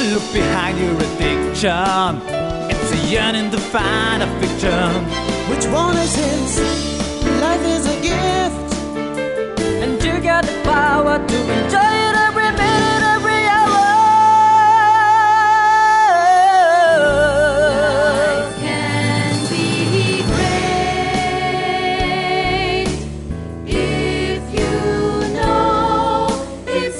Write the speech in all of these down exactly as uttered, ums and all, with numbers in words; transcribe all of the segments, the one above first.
Look behind your addiction. It's a yearning to find a fiction. Which one is his? Life is a gift, and you got the power to enjoy it every minute, every hour. Life can be great if you know its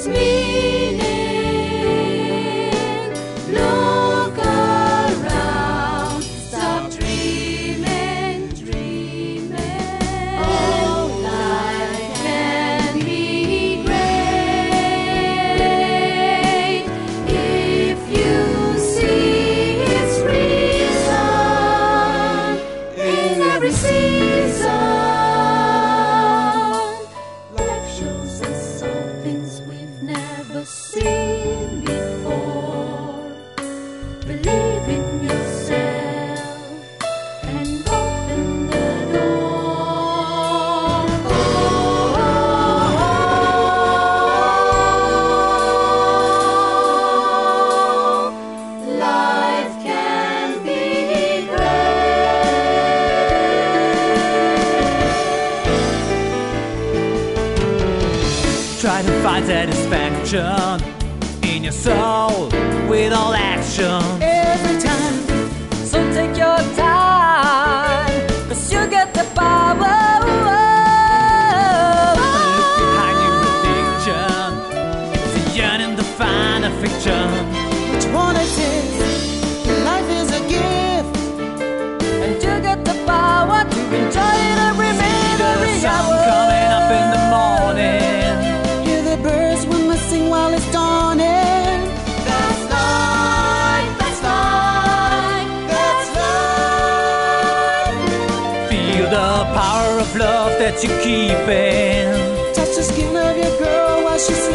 meaning. Look around, stop dreaming, dreaming. Oh, life can be great if you see its reason in every season. Life shows us all things we've never seen before. Believe in yourself and open the door. Oh, life can be great. Try to find satisfaction in your soul with all action. every time. So take your time, 'cause you get the power. Look behind your addiction. It's a yearning to find a fiction. Which one is his? Life is a gift, And you get the power to enjoy it every minute, The every sun hour. coming up in the morning. hear the birds when we sing while it's dawning. That's life, that's life, that's life. Feel the power of love that you're keeping. Touch the skin of your girl while she's sleeping.